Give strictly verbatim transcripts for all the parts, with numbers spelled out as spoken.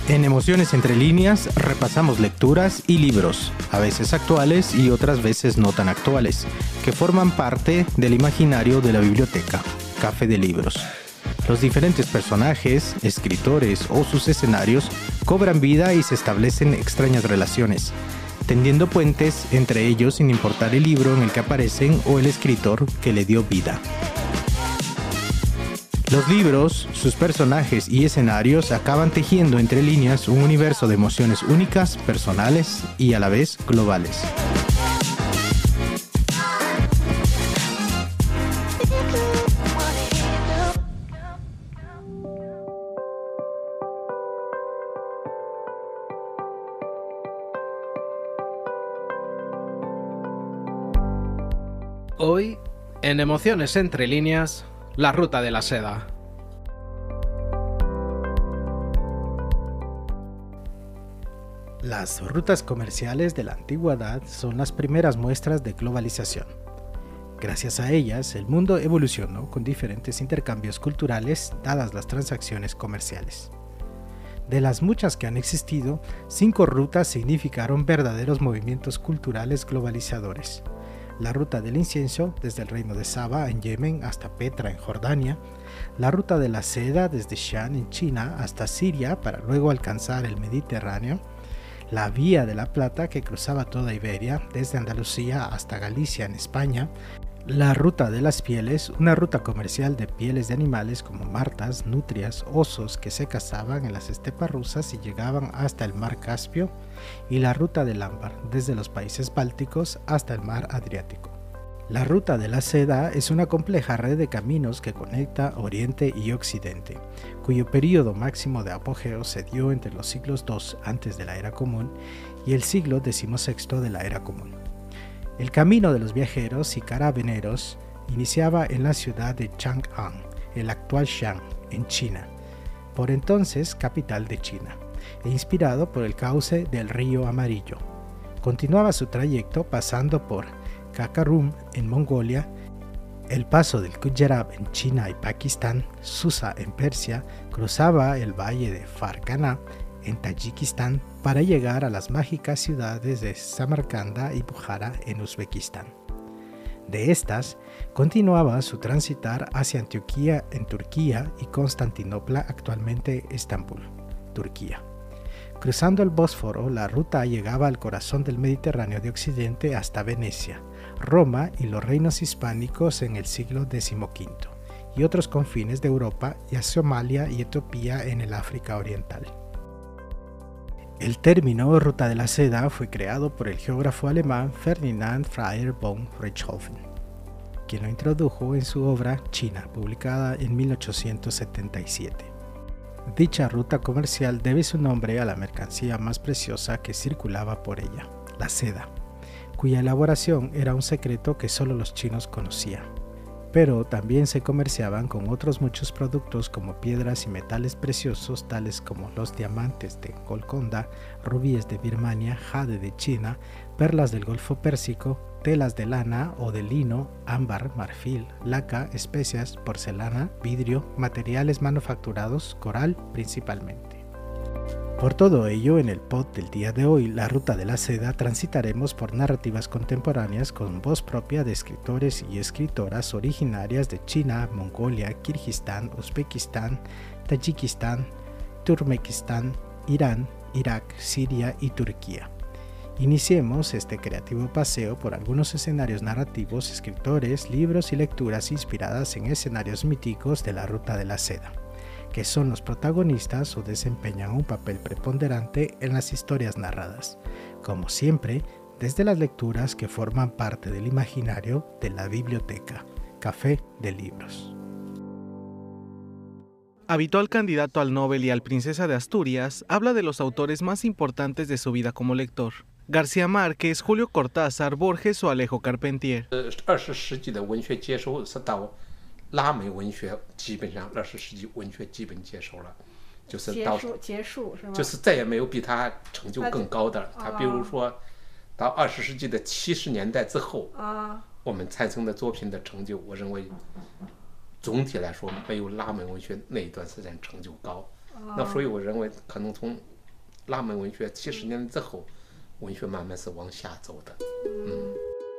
En Emociones entre líneas repasamos lecturas y libros, a veces actuales y otras veces no tan actuales, que forman parte del imaginario de la biblioteca, Café de Libros. Los diferentes personajes, escritores o sus escenarios cobran vida y se establecen extrañas relaciones, tendiendo puentes entre ellos sin importar el libro en el que aparecen o el escritor que le dio vida. Los libros, sus personajes y escenarios acaban tejiendo entre líneas un universo de emociones únicas, personales y a la vez globales. Hoy, en Emociones entre líneas, la ruta de la seda. Las rutas comerciales de la antigüedad son las primeras muestras de globalización. Gracias a ellas, el mundo evolucionó con diferentes intercambios culturales dadas las transacciones comerciales. De las muchas que han existido, cinco rutas significaron verdaderos movimientos culturales globalizadores. La ruta del incienso desde el reino de Saba en Yemen hasta Petra en Jordania, la ruta de la seda desde Xi'an en China hasta Siria para luego alcanzar el Mediterráneo, la vía de la plata que cruzaba toda Iberia desde Andalucía hasta Galicia en España, la ruta de las pieles, una ruta comercial de pieles de animales como martas, nutrias, osos que se cazaban en las estepas rusas y llegaban hasta el mar Caspio, y la ruta del ámbar, desde los países bálticos hasta el mar Adriático. La ruta de la seda es una compleja red de caminos que conecta Oriente y Occidente, cuyo periodo máximo de apogeo se dio entre los siglos dos antes de la Era Común y el siglo decimosexto de la Era Común. El camino de los viajeros y carabineros iniciaba en la ciudad de Chang'an, el actual Xi'an, en China, por entonces capital de China, e inspirado por el cauce del río Amarillo. Continuaba su trayecto pasando por Karakorum en Mongolia, el paso del Gujarat en China y Pakistán, Susa en Persia, cruzaba el valle de Fargana en Tayikistán para llegar a las mágicas ciudades de Samarcanda y Bukhara en Uzbekistán. De estas, continuaba su transitar hacia Antioquía en Turquía y Constantinopla, actualmente Estambul, Turquía. Cruzando el Bósforo, la ruta llegaba al corazón del Mediterráneo de Occidente hasta Venecia, Roma y los reinos hispánicos en el siglo decimoquinto, y otros confines de Europa y a Somalia y Etiopía en el África Oriental. El término ruta de la seda fue creado por el geógrafo alemán Ferdinand Freyer von Richthofen, quien lo introdujo en su obra China, publicada en mil ochocientos setenta y siete. Dicha ruta comercial debe su nombre a la mercancía más preciosa que circulaba por ella, la seda, cuya elaboración era un secreto que solo los chinos conocían. Pero también se comerciaban con otros muchos productos como piedras y metales preciosos tales como los diamantes de Golconda, rubíes de Birmania, jade de China, perlas del Golfo Pérsico, telas de lana o de lino, ámbar, marfil, laca, especias, porcelana, vidrio, materiales manufacturados, coral principalmente. Por todo ello, en el pod del día de hoy, La Ruta de la Seda, transitaremos por narrativas contemporáneas con voz propia de escritores y escritoras originarias de China, Mongolia, Kirguistán, Uzbekistán, Tayikistán, Turkmenistán, Irán, Irak, Siria y Turquía. Iniciemos este creativo paseo por algunos escenarios narrativos, escritores, libros y lecturas inspiradas en escenarios míticos de la Ruta de la Seda, que son los protagonistas o desempeñan un papel preponderante en las historias narradas, como siempre, desde las lecturas que forman parte del imaginario de la biblioteca, Café de Libros. Habitual candidato al Nobel y al Princesa de Asturias, habla de los autores más importantes de su vida como lector. García Márquez, Julio Cortázar, Borges o Alejo Carpentier. 拉美文学基本上二十世纪文学基本结束了，就是到结束是吗？ 就是再也没有比他成就更高的了。他比如说，到二十世纪的七十年代之后，我们产生的作品的成就，我认为总体来说没有拉美文学那一段时间成就高。那所以我认为可能从拉美文学七十年代之后，文学慢慢是往下走的。嗯。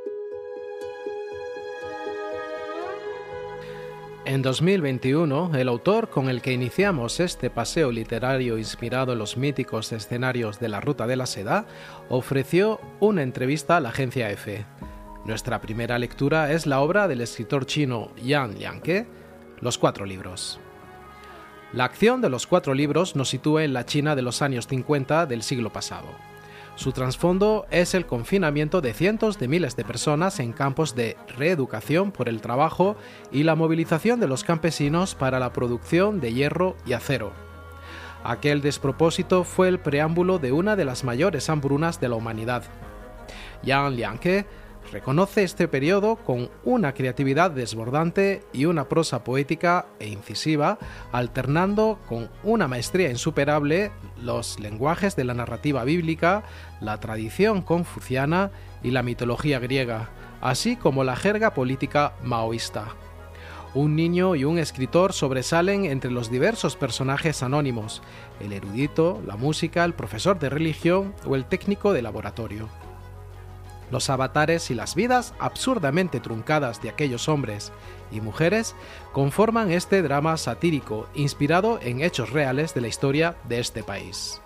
En dos mil veintiuno, el autor con el que iniciamos este paseo literario inspirado en los míticos escenarios de la Ruta de la Seda ofreció una entrevista a la agencia EFE. Nuestra primera lectura es la obra del escritor chino Yang Lianke, Los Cuatro Libros. La acción de los cuatro libros nos sitúa en la China de los años cincuenta del siglo pasado. Su trasfondo es el confinamiento de cientos de miles de personas en campos de reeducación por el trabajo y la movilización de los campesinos para la producción de hierro y acero. Aquel despropósito fue el preámbulo de una de las mayores hambrunas de la humanidad. Yang Lianke reconoce este periodo con una creatividad desbordante y una prosa poética e incisiva, alternando con una maestría insuperable los lenguajes de la narrativa bíblica, la tradición confuciana y la mitología griega, así como la jerga política maoísta. Un niño y un escritor sobresalen entre los diversos personajes anónimos, el erudito, la música, el profesor de religión o el técnico de laboratorio. Los avatares y las vidas absurdamente truncadas de aquellos hombres y mujeres conforman este drama satírico inspirado en hechos reales de la historia de este país.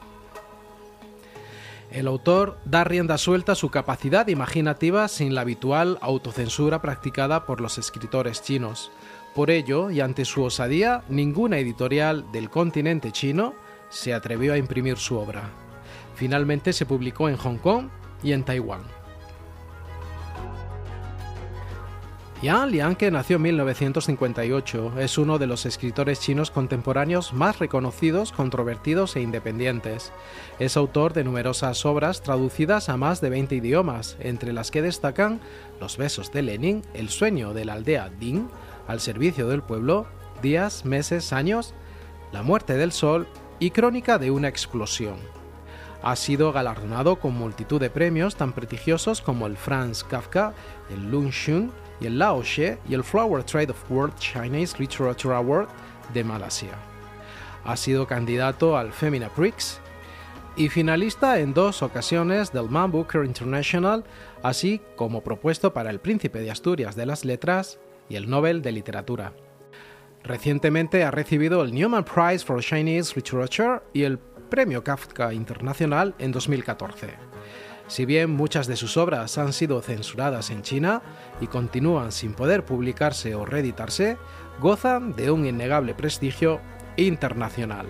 El autor da rienda suelta a su capacidad imaginativa sin la habitual autocensura practicada por los escritores chinos. Por ello, y ante su osadía, ninguna editorial del continente chino se atrevió a imprimir su obra. Finalmente se publicó en Hong Kong y en Taiwán. Yang Lianke nació en mil novecientos cincuenta y ocho, es uno de los escritores chinos contemporáneos más reconocidos, controvertidos e independientes. Es autor de numerosas obras traducidas a más de veinte idiomas, entre las que destacan Los besos de Lenin, El sueño de la aldea Ding, Al servicio del pueblo, Días, meses, años, La muerte del sol y Crónica de una explosión. Ha sido galardonado con multitud de premios tan prestigiosos como el Franz Kafka, el Lung Xun, y el Lao She y el Flower Trade of World Chinese Literature Award de Malasia. Ha sido candidato al Femina Prix y finalista en dos ocasiones del Man Booker International, así como propuesto para el Príncipe de Asturias de las Letras y el Nobel de Literatura. Recientemente ha recibido el Newman Prize for Chinese Literature y el Premio Kafka Internacional en dos mil catorce. Si bien muchas de sus obras han sido censuradas en China y continúan sin poder publicarse o reeditarse, gozan de un innegable prestigio internacional.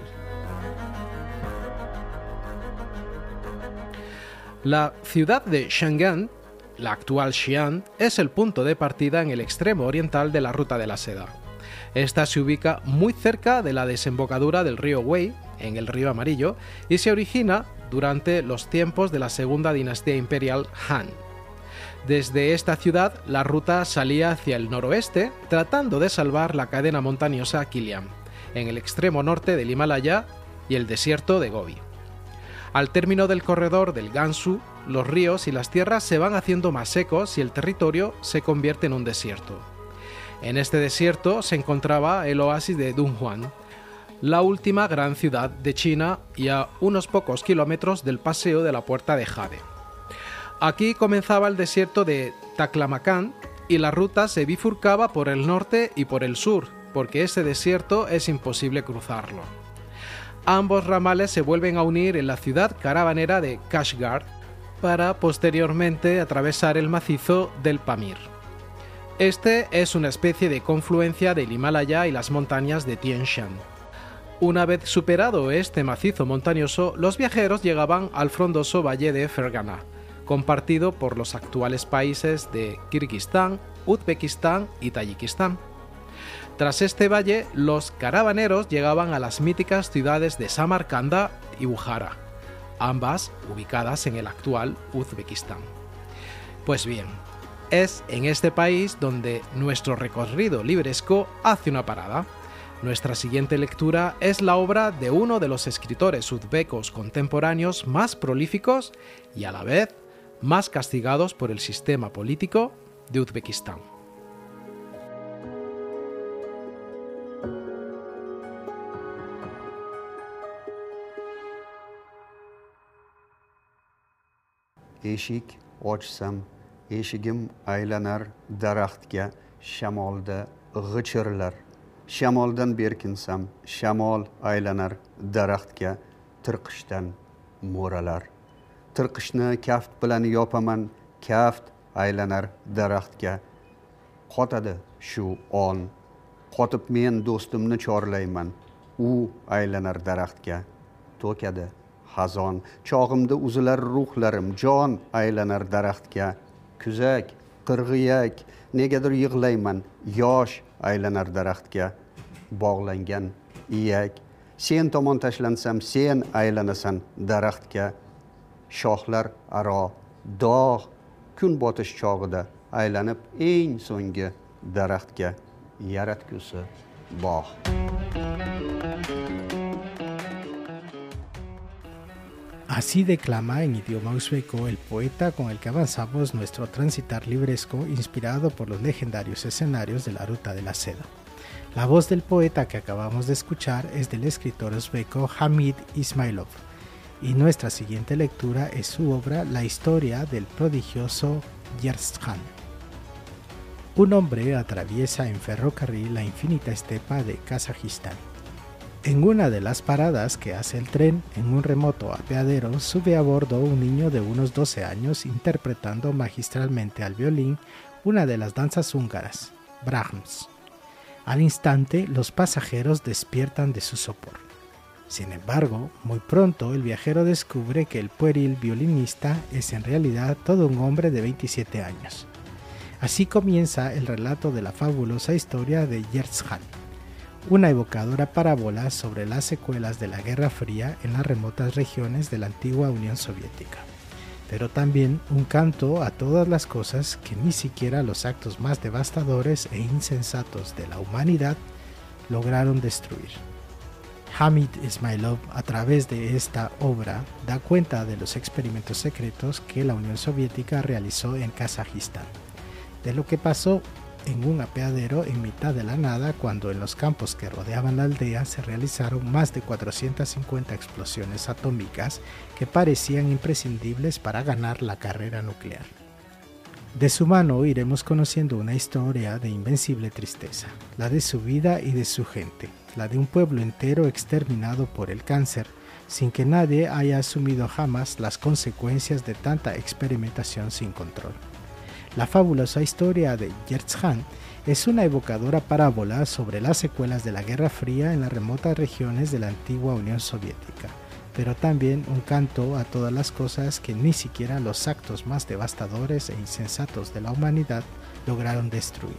La ciudad de Shenzhen, la actual Xi'an, es el punto de partida en el extremo oriental de la Ruta de la Seda. Esta se ubica muy cerca de la desembocadura del río Wei, en el río Amarillo, y se origina durante los tiempos de la segunda dinastía imperial Han. Desde esta ciudad, la ruta salía hacia el noroeste, tratando de salvar la cadena montañosa Kilian, en el extremo norte del Himalaya y el desierto de Gobi. Al término del corredor del Gansu, los ríos y las tierras se van haciendo más secos y el territorio se convierte en un desierto. En este desierto se encontraba el oasis de Dunhuan, la última gran ciudad de China y a unos pocos kilómetros del paseo de la Puerta de Jade. Aquí comenzaba el desierto de Taklamakan y la ruta se bifurcaba por el norte y por el sur, porque ese desierto es imposible cruzarlo. Ambos ramales se vuelven a unir en la ciudad caravanera de Kashgar para posteriormente atravesar el macizo del Pamir. Este es una especie de confluencia del Himalaya y las montañas de Tian Shan. Una vez superado este macizo montañoso, los viajeros llegaban al frondoso valle de Fergana, compartido por los actuales países de Kirguistán, Uzbekistán y Tayikistán. Tras este valle, los caravaneros llegaban a las míticas ciudades de Samarcanda y Bukhara, ambas ubicadas en el actual Uzbekistán. Pues bien, es en este país donde nuestro recorrido libresco hace una parada. Nuestra siguiente lectura es la obra de uno de los escritores uzbecos contemporáneos más prolíficos y a la vez más castigados por el sistema político de Uzbekistán. eshik ochsam, eshigim aylanar daraxtga, shamolda g'ichirlar. Shamoldan berkinsam, shamol aylanar daraxtga, tirqishdan mo'ralar. Tirqishni kaft bilan yopaman, kaft aylanar daraxtga. Qotadi shu on, qotib men do'stimni chorlayman, u aylanar daraxtga. To'kadi xazon, chog'imda uzilar ruhlarim, jon aylanar daraxtga. Kuzak, qirg'iyak, negadir yig'layman, yosh aylanar daraxtga. Bog'langan iyak, sen tomon tashlansam, sen aylanasan daraxtga. Shoxlar aro dog' kun botish chog'ida aylanib eng so'nggi daraxtga. Yaratgusi bog'. Así declama en idioma uzbeko el poeta con el que avanzamos nuestro transitar libresco inspirado por los legendarios escenarios de la Ruta de la Seda. La voz del poeta que acabamos de escuchar es del escritor uzbeko Hamid Ismailov, y nuestra siguiente lectura es su obra La historia del prodigioso Yerz Khan. Un hombre atraviesa en ferrocarril la infinita estepa de Kazajistán. En una de las paradas que hace el tren, en un remoto apeadero, sube a bordo un niño de unos doce años interpretando magistralmente al violín una de las danzas húngaras, Brahms. Al instante, los pasajeros despiertan de su sopor. Sin embargo, muy pronto el viajero descubre que el pueril violinista es en realidad todo un hombre de veintisiete años. Así comienza el relato de la fabulosa historia de Yerz Khan, una evocadora parábola sobre las secuelas de la Guerra Fría en las remotas regiones de la antigua Unión Soviética, pero también un canto a todas las cosas que ni siquiera los actos más devastadores e insensatos de la humanidad lograron destruir. Hamid Ismailov, a través de esta obra, da cuenta de los experimentos secretos que la Unión Soviética realizó en Kazajistán, de lo que pasó en un apeadero en mitad de la nada cuando en los campos que rodeaban la aldea se realizaron más de cuatrocientas cincuenta explosiones atómicas que parecían imprescindibles para ganar la carrera nuclear. De su mano iremos conociendo una historia de invencible tristeza, la de su vida y de su gente, la de un pueblo entero exterminado por el cáncer, sin que nadie haya asumido jamás las consecuencias de tanta experimentación sin control. La fabulosa historia de Yerz Khan es una evocadora parábola sobre las secuelas de la Guerra Fría en las remotas regiones de la antigua Unión Soviética, pero también un canto a todas las cosas que ni siquiera los actos más devastadores e insensatos de la humanidad lograron destruir.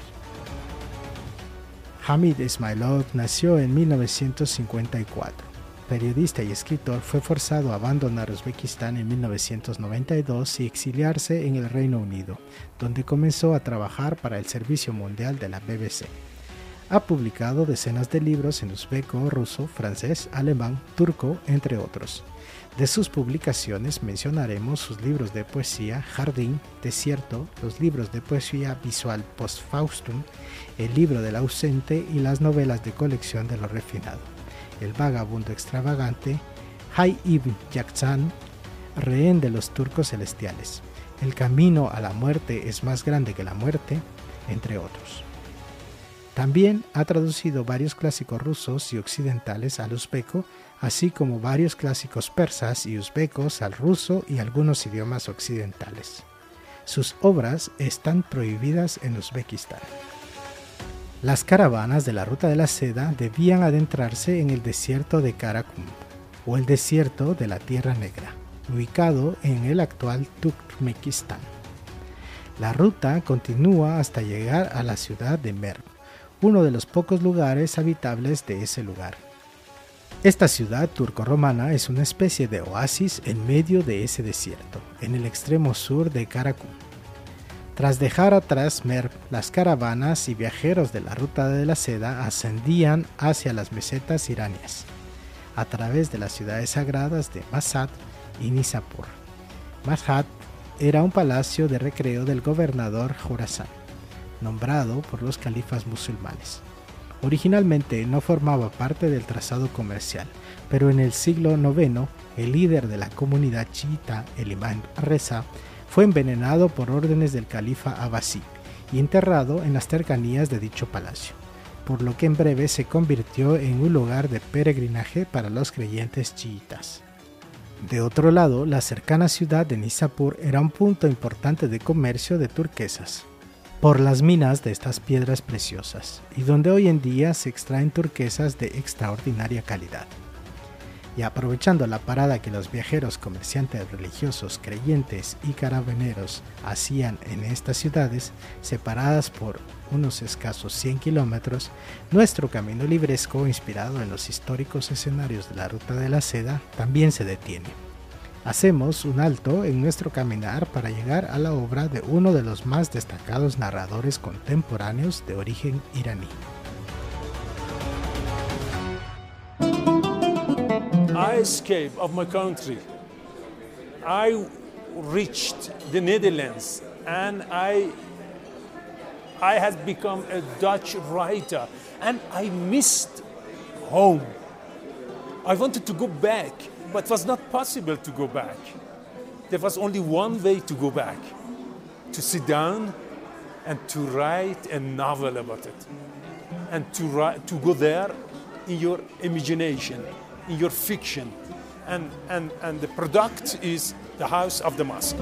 Hamid Ismailov nació en mil novecientos cincuenta y cuatro. Periodista y escritor, fue forzado a abandonar Uzbekistán en mil novecientos noventa y dos y exiliarse en el Reino Unido, donde comenzó a trabajar para el Servicio Mundial de la B B C. Ha publicado decenas de libros en uzbeko, ruso, francés, alemán, turco, entre otros. De sus publicaciones mencionaremos sus libros de poesía Jardín, Desierto, los libros de poesía visual Post-Faustum, El libro del ausente y las novelas de colección de lo refinado. El vagabundo extravagante, Hay ibn Yakzan, rehén de los turcos celestiales, El camino a la muerte es más grande que la muerte, entre otros. También ha traducido varios clásicos rusos y occidentales al uzbeko, así como varios clásicos persas y uzbekos al ruso y algunos idiomas occidentales. Sus obras están prohibidas en Uzbekistán. Las caravanas de la Ruta de la Seda debían adentrarse en el desierto de Karakum, o el desierto de la Tierra Negra, ubicado en el actual Turkmenistán. La ruta continúa hasta llegar a la ciudad de Merv, uno de los pocos lugares habitables de ese lugar. Esta ciudad turco-romana es una especie de oasis en medio de ese desierto, en el extremo sur de Karakum. Tras dejar atrás Merv, las caravanas y viajeros de la Ruta de la Seda ascendían hacia las mesetas iranias, a través de las ciudades sagradas de Mashhad y Nishapur. Mashhad era un palacio de recreo del gobernador Jorasán, nombrado por los califas musulmanes. Originalmente no formaba parte del trazado comercial, pero en el siglo noveno, el líder de la comunidad chiita, el imán Reza, fue envenenado por órdenes del califa Abbasí y enterrado en las cercanías de dicho palacio, por lo que en breve se convirtió en un lugar de peregrinaje para los creyentes chiitas. De otro lado, la cercana ciudad de Nishapur era un punto importante de comercio de turquesas, por las minas de estas piedras preciosas, y donde hoy en día se extraen turquesas de extraordinaria calidad. Y aprovechando la parada que los viajeros, comerciantes religiosos, creyentes y carabineros hacían en estas ciudades, separadas por unos escasos cien kilómetros, nuestro camino libresco, inspirado en los históricos escenarios de la Ruta de la Seda, también se detiene. Hacemos un alto en nuestro caminar para llegar a la obra de uno de los más destacados narradores contemporáneos de origen iraní. I escaped of my country. I reached the Netherlands and I I had become a Dutch writer and I missed home. I wanted to go back, but it was not possible to go back. There was only one way to go back, to sit down and to write a novel about it, and to write, to go there in your imagination, in your fiction, and, and, and the product is the House of the Mosque.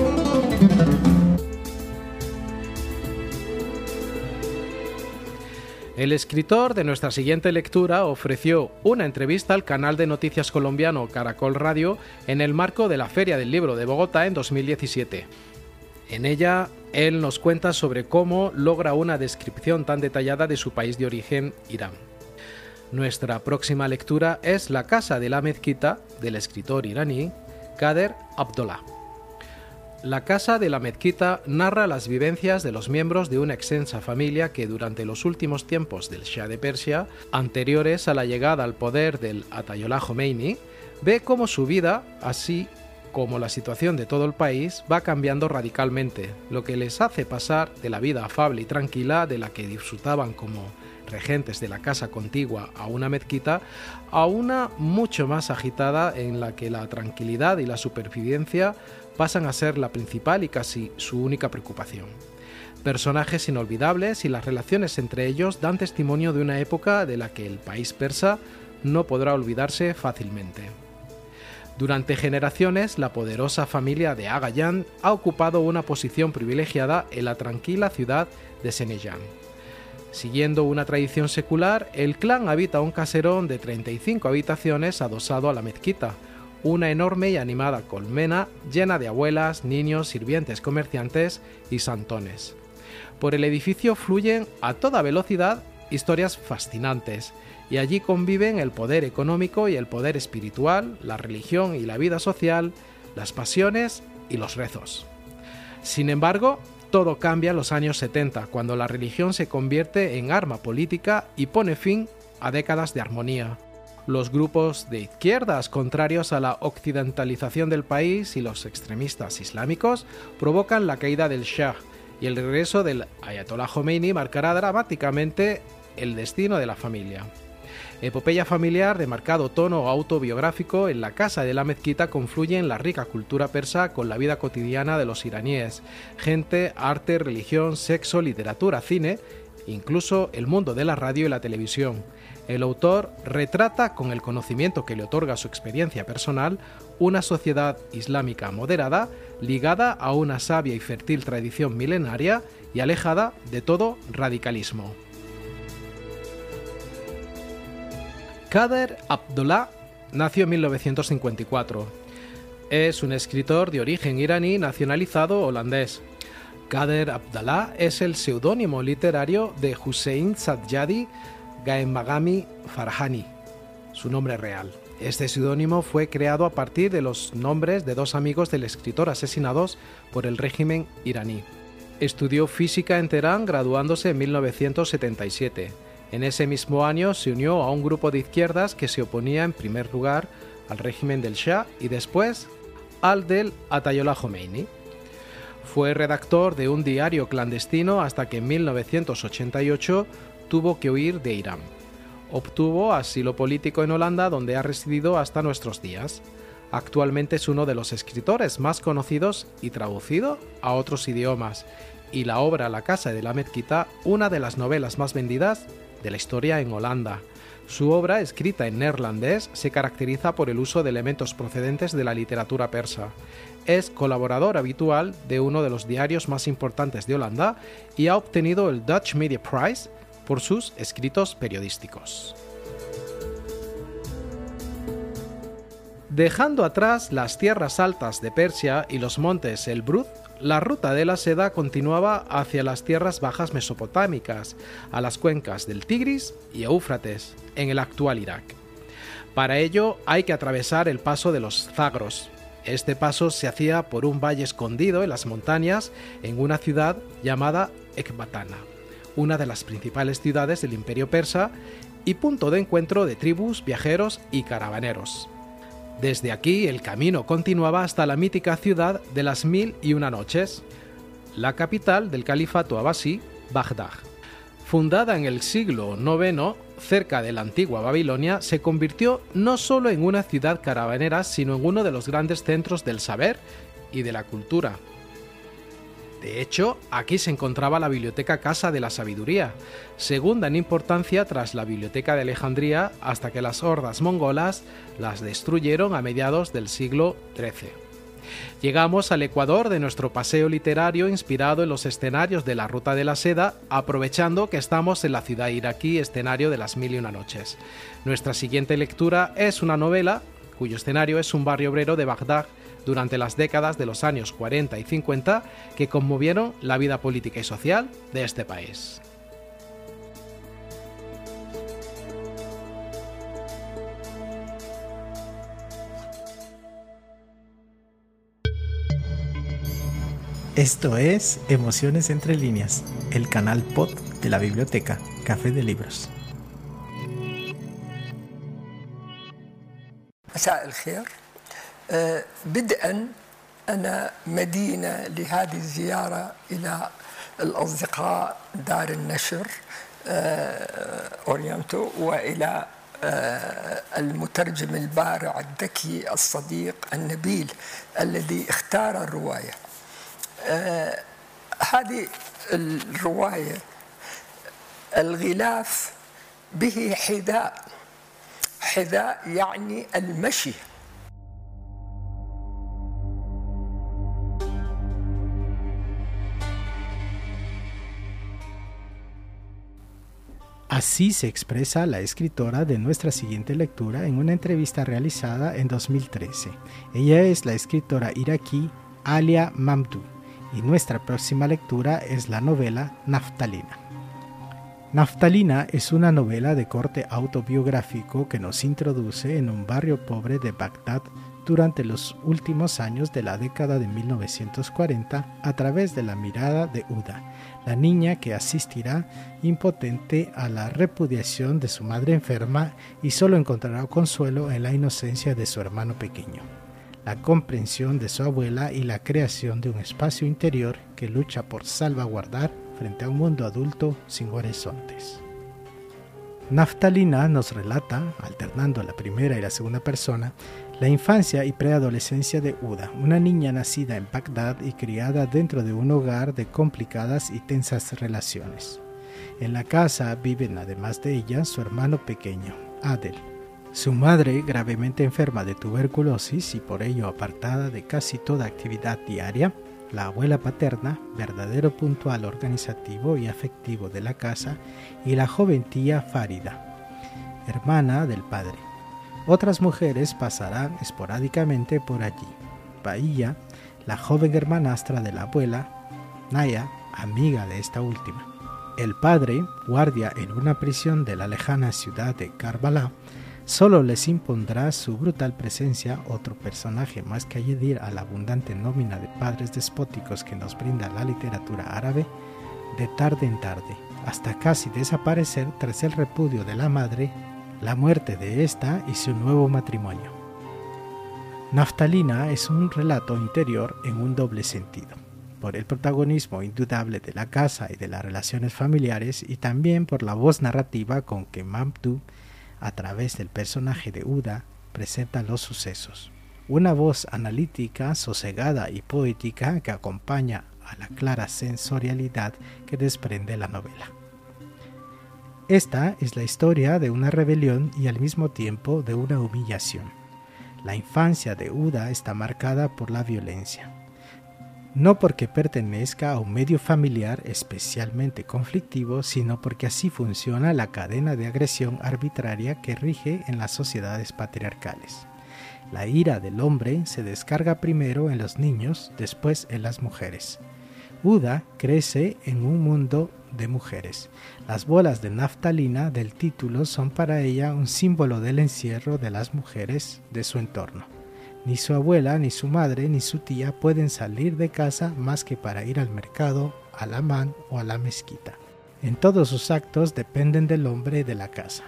El escritor de nuestra siguiente lectura ofreció una entrevista al canal de noticias colombiano Caracol Radio en el marco de la Feria del Libro de Bogotá en dos mil diecisiete. En ella, él nos cuenta sobre cómo logra una descripción tan detallada de su país de origen, Irán. Nuestra próxima lectura es La casa de la mezquita, del escritor iraní Kader Abdollah. La casa de la mezquita narra las vivencias de los miembros de una extensa familia que durante los últimos tiempos del Shah de Persia, anteriores a la llegada al poder del Ayatollah Khomeini, ve cómo su vida, así como la situación de todo el país, va cambiando radicalmente, lo que les hace pasar de la vida afable y tranquila de la que disfrutaban como regentes de la casa contigua a una mezquita, a una mucho más agitada en la que la tranquilidad y la supervivencia pasan a ser la principal y casi su única preocupación. Personajes inolvidables y las relaciones entre ellos dan testimonio de una época de la que el país persa no podrá olvidarse fácilmente. Durante generaciones, la poderosa familia de Agayán ha ocupado una posición privilegiada en la tranquila ciudad de Seneyjan. Siguiendo una tradición secular, el clan habita un caserón de treinta y cinco habitaciones adosado a la mezquita, una enorme y animada colmena llena de abuelas, niños, sirvientes, comerciantes y santones. Por el edificio fluyen a toda velocidad historias fascinantes, y allí conviven el poder económico y el poder espiritual, la religión y la vida social, las pasiones y los rezos. Sin embargo, todo cambia en los años setenta, cuando la religión se convierte en arma política y pone fin a décadas de armonía. Los grupos de izquierdas contrarios a la occidentalización del país y los extremistas islámicos provocan la caída del Shah, y el regreso del Ayatollah Khomeini marcará dramáticamente el destino de la familia. Epopeya familiar de marcado tono autobiográfico, en la casa de la mezquita confluyen la rica cultura persa con la vida cotidiana de los iraníes, gente, arte, religión, sexo, literatura, cine, incluso el mundo de la radio y la televisión. El autor retrata, con el conocimiento que le otorga su experiencia personal, una sociedad islámica moderada, ligada a una sabia y fértil tradición milenaria y alejada de todo radicalismo. Kader Abdollah nació en mil novecientos cincuenta y cuatro. Es un escritor de origen iraní nacionalizado holandés. Kader Abdollah es el seudónimo literario de Hussein Sadyadi Gaemagami Farhani, su nombre real. Este seudónimo fue creado a partir de los nombres de dos amigos del escritor asesinados por el régimen iraní. Estudió física en Teherán, graduándose en mil novecientos setenta y siete. En ese mismo año se unió a un grupo de izquierdas que se oponía en primer lugar al régimen del Shah y después al del Ayatollah Khomeini. Fue redactor de un diario clandestino hasta que en mil novecientos ochenta y ocho tuvo que huir de Irán. Obtuvo asilo político en Holanda, donde ha residido hasta nuestros días. Actualmente es uno de los escritores más conocidos y traducido a otros idiomas, y la obra La casa de la mezquita, una de las novelas más vendidas de la historia en Holanda. Su obra, escrita en neerlandés, se caracteriza por el uso de elementos procedentes de la literatura persa. Es colaborador habitual de uno de los diarios más importantes de Holanda y ha obtenido el Dutch Media Prize por sus escritos periodísticos. Dejando atrás las tierras altas de Persia y los montes Elbruz, la ruta de la seda continuaba hacia las tierras bajas mesopotámicas, a las cuencas del Tigris y Éufrates, en el actual Irak. Para ello hay que atravesar el paso de los Zagros. Este paso se hacía por un valle escondido en las montañas en una ciudad llamada Ecbatana, una de las principales ciudades del Imperio Persa y punto de encuentro de tribus, viajeros y caravaneros. Desde aquí el camino continuaba hasta la mítica ciudad de las Mil y Una Noches, la capital del califato abasí, Bagdad. Fundada en el siglo noveno, cerca de la antigua Babilonia, se convirtió no solo en una ciudad caravanera, sino en uno de los grandes centros del saber y de la cultura. De hecho, aquí se encontraba la Biblioteca Casa de la Sabiduría, segunda en importancia tras la Biblioteca de Alejandría, hasta que las hordas mongolas las destruyeron a mediados del siglo trece. Llegamos al ecuador de nuestro paseo literario inspirado en los escenarios de la Ruta de la Seda, aprovechando que estamos en la ciudad iraquí, escenario de las Mil y Una Noches. Nuestra siguiente lectura es una novela cuyo escenario es un barrio obrero de Bagdad durante las décadas de los años cuarenta y cincuenta que conmovieron la vida política y social de este país. Esto es Emociones entre líneas, el canal pod de la biblioteca Café de Libros. مساء الخير. بدءا أنا مدينة لهذه الزيارة إلى الأصدقاء دار النشر أورينتو وإلى المترجم البارع الذكي الصديق النبيل الذي اختار الرواية. هذه الرواية الغلاف به حذاء حذاء يعني المشي. Así se expresa la escritora de nuestra siguiente lectura en una entrevista realizada en dos mil trece. Ella es la escritora iraquí Alia Mamdouh y nuestra próxima lectura es la novela Naftalina. Naftalina es una novela de corte autobiográfico que nos introduce en un barrio pobre de Bagdad durante los últimos años de la década de mil novecientos cuarenta a través de la mirada de Uda, la niña que asistirá impotente a la repudiación de su madre enferma y solo encontrará consuelo en la inocencia de su hermano pequeño, la comprensión de su abuela y la creación de un espacio interior que lucha por salvaguardar frente a un mundo adulto sin horizontes. Naftalina nos relata, alternando la primera y la segunda persona, la infancia y preadolescencia de Uda, una niña nacida en Bagdad y criada dentro de un hogar de complicadas y tensas relaciones. En la casa viven, además de ella, su hermano pequeño, Adel. Su madre, gravemente enferma de tuberculosis y por ello apartada de casi toda actividad diaria, la abuela paterna, verdadero puntual organizativo y afectivo de la casa, y la joven tía Farida, hermana del padre. Otras mujeres pasarán esporádicamente por allí. Bahía, la joven hermanastra de la abuela, Naya, amiga de esta última. El padre, guardia en una prisión de la lejana ciudad de Karbala, solo les impondrá su brutal presencia otro personaje más que añadir a la abundante nómina de padres despóticos que nos brinda la literatura árabe, de tarde en tarde, hasta casi desaparecer tras el repudio de la madre, la muerte de ésta y su nuevo matrimonio. Naftalina es un relato interior en un doble sentido, por el protagonismo indudable de la casa y de las relaciones familiares y también por la voz narrativa con que Mamdouh, a través del personaje de Uda, presenta los sucesos. una voz analítica, sosegada y poética que acompaña a la clara sensorialidad que desprende la novela. Esta es la historia de una rebelión y al mismo tiempo de una humillación. La infancia de Uda está marcada por la violencia. No porque pertenezca a un medio familiar especialmente conflictivo, sino porque así funciona la cadena de agresión arbitraria que rige en las sociedades patriarcales. La ira del hombre se descarga primero en los niños, después en las mujeres. Uda crece en un mundo de mujeres. Las bolas de naftalina del título son para ella un símbolo del encierro de las mujeres de su entorno. Ni su abuela, ni su madre, ni su tía pueden salir de casa más que para ir al mercado, al hamán o a la mezquita. En todos sus actos dependen del hombre de la casa.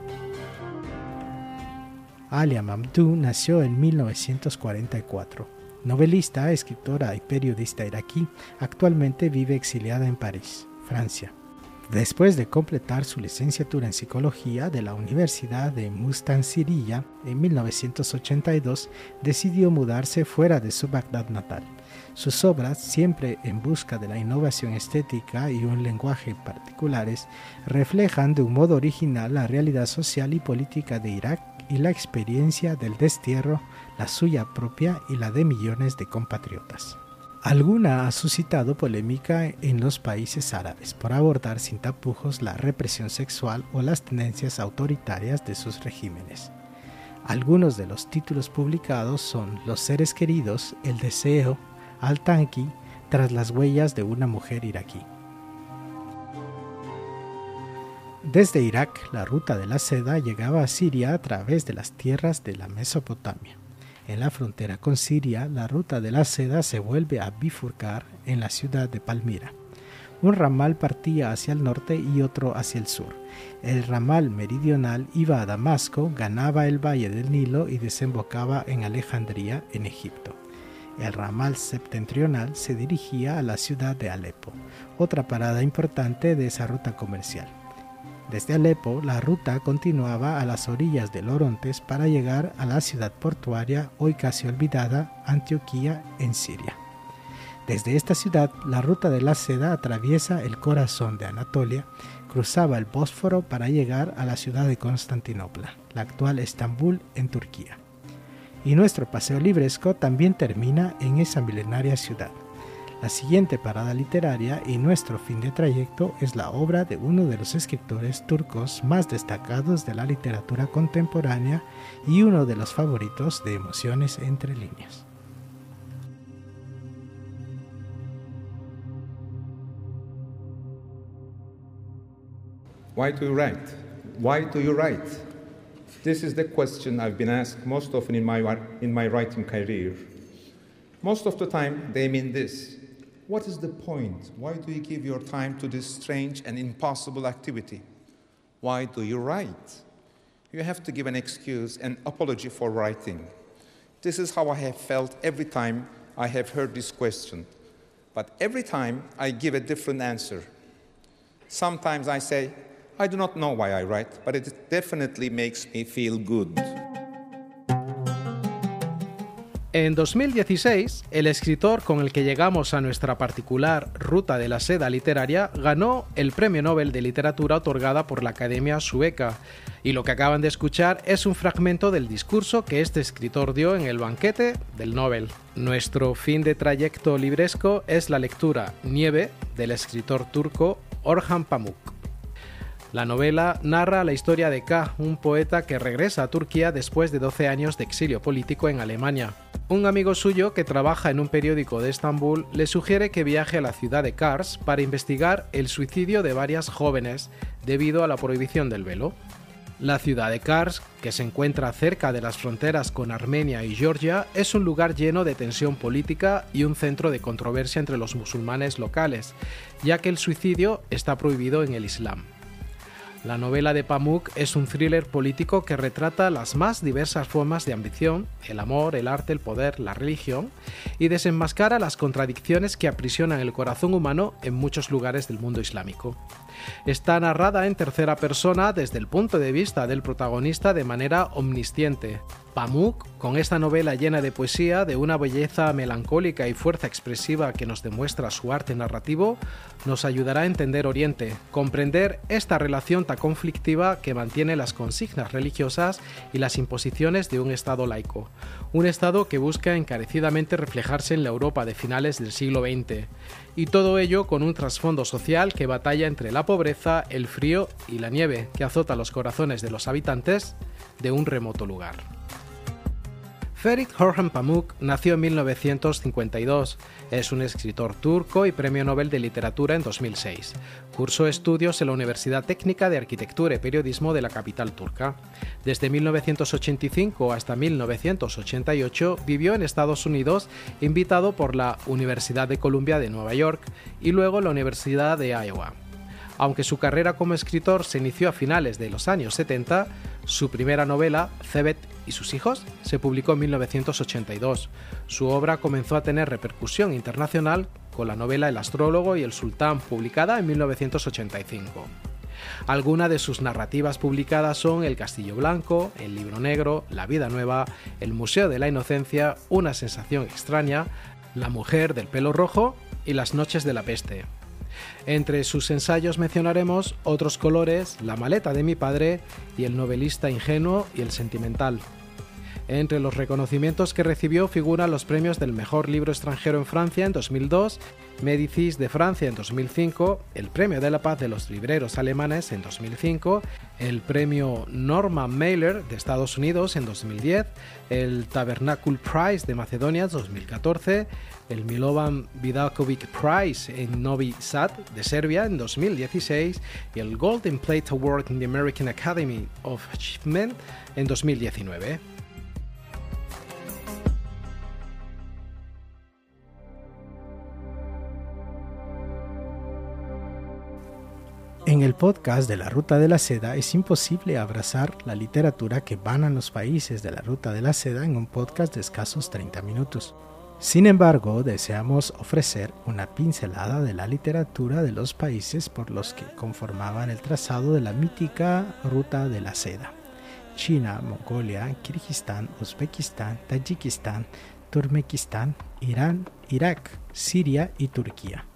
Alia Mamdouh nació en mil novecientos cuarenta y cuatro. Novelista, escritora y periodista iraquí, actualmente vive exiliada en París, Francia. Después de completar su licenciatura en psicología de la Universidad de Mustansiriya en mil novecientos ochenta y dos, decidió mudarse fuera de su Bagdad natal. Sus obras, siempre en busca de la innovación estética y un lenguaje particulares, reflejan de un modo original la realidad social y política de Irak y la experiencia del destierro, la suya propia y la de millones de compatriotas. Alguna ha suscitado polémica en los países árabes por abordar sin tapujos la represión sexual o las tendencias autoritarias de sus regímenes. Algunos de los títulos publicados son Los seres queridos, El deseo, Al-Tanki, Tras las huellas de una mujer iraquí. Desde Irak, la ruta de la seda llegaba a Siria a través de las tierras de la Mesopotamia. En la frontera con Siria, la ruta de la seda se vuelve a bifurcar en la ciudad de Palmira. Un ramal partía hacia el norte y otro hacia el sur. El ramal meridional iba a Damasco, ganaba el valle del Nilo y desembocaba en Alejandría, en Egipto. El ramal septentrional se dirigía a la ciudad de Alepo, otra parada importante de esa ruta comercial. Desde Alepo, la ruta continuaba a las orillas del Orontes para llegar a la ciudad portuaria, hoy casi olvidada, Antioquía, en Siria. Desde esta ciudad, la ruta de la seda atraviesa el corazón de Anatolia, cruzaba el Bósforo para llegar a la ciudad de Constantinopla, la actual Estambul, en Turquía. Y nuestro paseo libresco también termina en esa milenaria ciudad. La siguiente parada literaria y nuestro fin de trayecto es la obra de uno de los escritores turcos más destacados de la literatura contemporánea y uno de los favoritos de Emociones entre líneas. Why do you write? Why do you write? This is the question I've been asked most often in my, in my writing career. Most of the time they mean this. What is the point? Why do you give your time to this strange and impossible activity? Why do you write? You have to give an excuse, an apology for writing. This is how I have felt every time I have heard this question. But every time I give a different answer. Sometimes I say, I do not know why I write, but it definitely makes me feel good. En dos mil dieciséis, el escritor con el que llegamos a nuestra particular ruta de la seda literaria ganó el Premio Nobel de Literatura otorgada por la Academia Sueca, y lo que acaban de escuchar es un fragmento del discurso que este escritor dio en el banquete del Nobel. Nuestro fin de trayecto libresco es la lectura Nieve del escritor turco Orhan Pamuk. La novela narra la historia de K, un poeta que regresa a Turquía después de doce años de exilio político en Alemania. Un amigo suyo que trabaja en un periódico de Estambul le sugiere que viaje a la ciudad de Kars para investigar el suicidio de varias jóvenes debido a la prohibición del velo. La ciudad de Kars, que se encuentra cerca de las fronteras con Armenia y Georgia, es un lugar lleno de tensión política y un centro de controversia entre los musulmanes locales, ya que el suicidio está prohibido en el Islam. La novela de Pamuk es un thriller político que retrata las más diversas formas de ambición, el amor, el arte, el poder, la religión, y desenmascara las contradicciones que aprisionan el corazón humano en muchos lugares del mundo islámico. Está narrada en tercera persona desde el punto de vista del protagonista de manera omnisciente. Pamuk, con esta novela llena de poesía, de una belleza melancólica y fuerza expresiva que nos demuestra su arte narrativo, nos ayudará a entender Oriente, comprender esta relación tan conflictiva que mantiene las consignas religiosas y las imposiciones de un Estado laico, un Estado que busca encarecidamente reflejarse en la Europa de finales del siglo veinte, y todo ello con un trasfondo social que batalla entre la pobreza, el frío y la nieve, que azota los corazones de los habitantes de un remoto lugar. Ferit Orhan Pamuk nació en mil novecientos cincuenta y dos. Es un escritor turco y Premio Nobel de Literatura en dos mil seis. Cursó estudios en la Universidad Técnica de Arquitectura y Periodismo de la capital turca. Desde mil novecientos ochenta y cinco hasta mil novecientos ochenta y ocho vivió en Estados Unidos, invitado por la Universidad de Columbia de Nueva York y luego la Universidad de Iowa. Aunque su carrera como escritor se inició a finales de los años setenta, su primera novela, Cebet y sus hijos, se publicó en mil novecientos ochenta y dos. Su obra comenzó a tener repercusión internacional con la novela El astrólogo y el sultán, publicada en mil novecientos ochenta y cinco. Algunas de sus narrativas publicadas son El castillo blanco, El libro negro, La vida nueva, El museo de la inocencia, Una sensación extraña, La mujer del pelo rojo y Las noches de la peste. Entre sus ensayos mencionaremos Otros colores, La maleta de mi padre y El novelista ingenuo y el sentimental. Entre los reconocimientos que recibió figuran los premios del mejor libro extranjero en Francia en dos mil dos, Médicis de Francia en dos mil cinco, el Premio de la Paz de los Libreros Alemanes en dos mil cinco, el Premio Norman Mailer de Estados Unidos en dos mil diez, el Tabernacle Prize de Macedonia en dos mil catorce, el Milovan Vidakovic Prize en Novi Sad de Serbia en dos mil dieciséis y el Golden Plate Award in the American Academy of Achievement en dos mil diecinueve. En el podcast de la Ruta de la Seda es imposible abrazar la literatura que banan los países de la Ruta de la Seda en un podcast de escasos treinta minutos. Sin embargo, deseamos ofrecer una pincelada de la literatura de los países por los que conformaban el trazado de la mítica Ruta de la Seda: China, Mongolia, Kirguistán, Uzbekistán, Tayikistán, Turkmenistán, Irán, Irak, Siria y Turquía.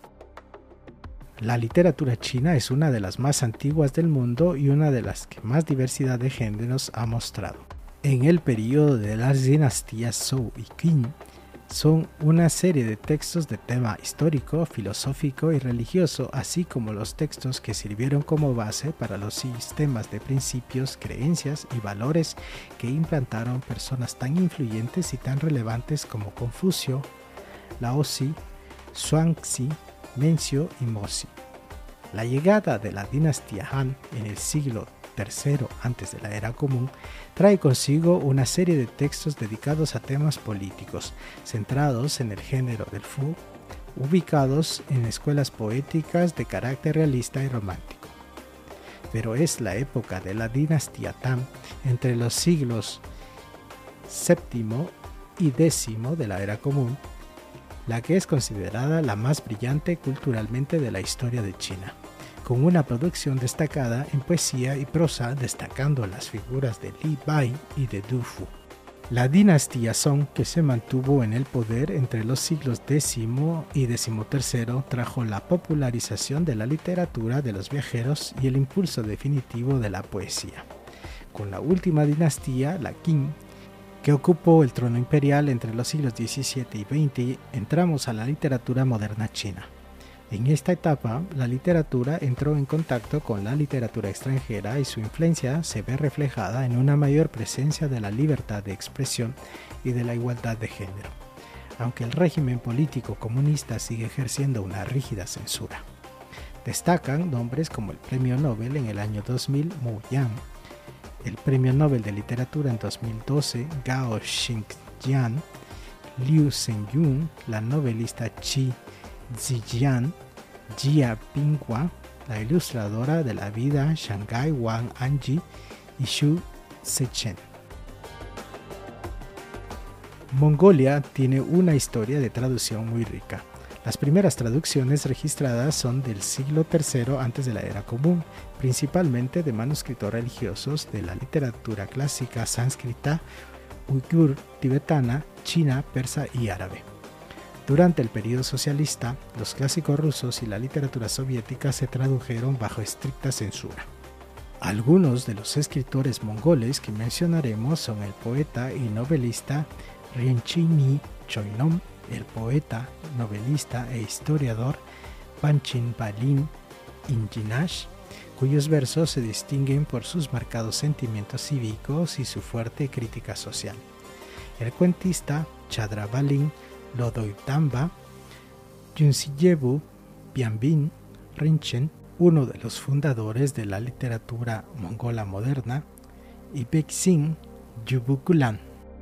La literatura china es una de las más antiguas del mundo y una de las que más diversidad de géneros ha mostrado. En el periodo de las dinastías Zhou y Qin, son una serie de textos de tema histórico, filosófico y religioso, así como los textos que sirvieron como base para los sistemas de principios, creencias y valores que implantaron personas tan influyentes y tan relevantes como Confucio, Laozi, Zhuangzi, Mencio y Mozi. La llegada de la dinastía Han en el siglo tercero antes de la era común trae consigo una serie de textos dedicados a temas políticos, centrados en el género del Fu, ubicados en escuelas poéticas de carácter realista y romántico. Pero es la época de la dinastía Tang, entre los siglos séptimo y décimo de la era común, la que es considerada la más brillante culturalmente de la historia de China, con una producción destacada en poesía y prosa, destacando las figuras de Li Bai y de Du Fu. La dinastía Song, que se mantuvo en el poder entre los siglos décimo y decimotercero, trajo la popularización de la literatura de los viajeros y el impulso definitivo de la poesía. Con la última dinastía, la Qing, que ocupó el trono imperial entre los siglos diecisiete y veinte, entramos a la literatura moderna china. En esta etapa, la literatura entró en contacto con la literatura extranjera y su influencia se ve reflejada en una mayor presencia de la libertad de expresión y de la igualdad de género, aunque el régimen político comunista sigue ejerciendo una rígida censura. Destacan nombres como el Premio Nobel en el año dos mil Mu Yan, el Premio Nobel de Literatura en dos mil doce Gao Xingjian, Liu Zhengyun, la novelista Qi Zijian, Jia Pinghua, la ilustradora de la vida Shanghai Wang Anji y Xu Zhechen. Mongolia tiene una historia de traducción muy rica. Las primeras traducciones registradas son del siglo tercero antes de la era común, principalmente de manuscritos religiosos de la literatura clásica sánscrita uigur, tibetana, china, persa y árabe. Durante el periodo socialista, los clásicos rusos y la literatura soviética se tradujeron bajo estricta censura. Algunos de los escritores mongoles que mencionaremos son el poeta y novelista Rinpoche Choinom, el poeta, novelista e historiador Panchen Palin Injinash, cuyos versos se distinguen por sus marcados sentimientos cívicos y su fuerte crítica social. El cuentista Chadrabalin Lodoitamba Yunsiyebu Bianbin Rinchen, uno de los fundadores de la literatura mongola moderna, y Beksin Yubukulan.